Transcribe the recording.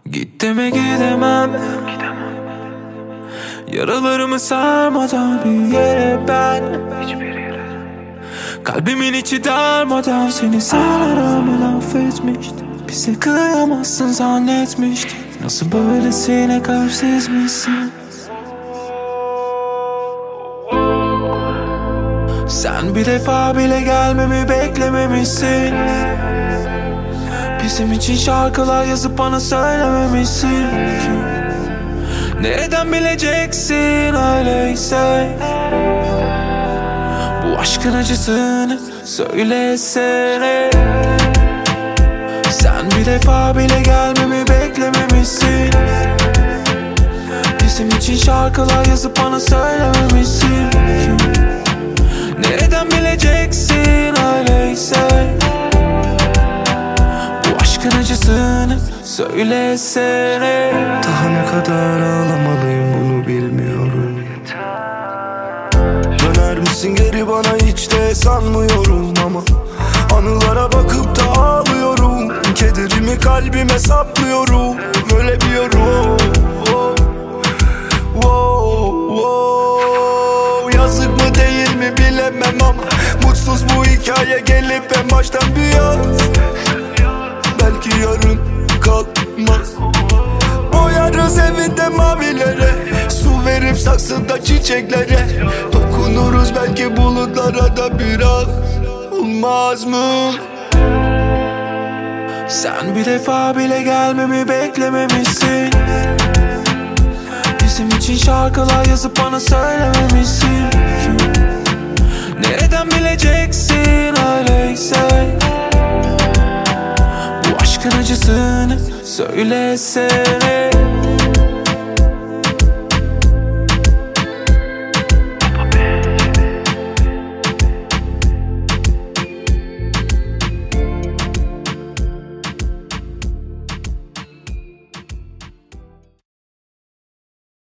Git deme gidemem. Yaralarımı sarmadan bir yere ben, kalbimin içi darmadan seni sana mı laf etmiştim. Bize kıyamazsın zannetmiştim. Nasıl böylesine kalpsizmişsin. Sen bir defa bile gelmemi beklememişsin. Bizim için şarkılar yazıp bana söylememişsin. Nereden bileceksin öyleyse? Bu aşkın acısını söylesene. Sen bir defa bile gelmemi beklememişsin. Bizim için şarkılar yazıp bana söylememişsin. Nereden bileceksin öyleyse? Bu aşkın acısını söylesene. Daha ne kadar ağlamalıyım bunu bilmiyorum. Döner misin geri bana hiç de sanmıyorum ama anılara bakıp da ağlıyorum. Kederimi kalbime saplıyorum. Öyle bir yorum. Yazık mı değil mi bilemem ama mutsuz bu hikaye gelip en baştan bir yaz. Belki yarın kalmaz. Boyarız evinde mavilere, su verip saksıda çiçeklere. Dokunuruz belki bulutlara da biraz. Olmaz mı? Sen bir defa bile gelmemi beklememişsin. Bizim için şarkılar yazıp bana söylememişsin. Nereden bileceksin öyleyse? Bu aşkın acısını söylesene.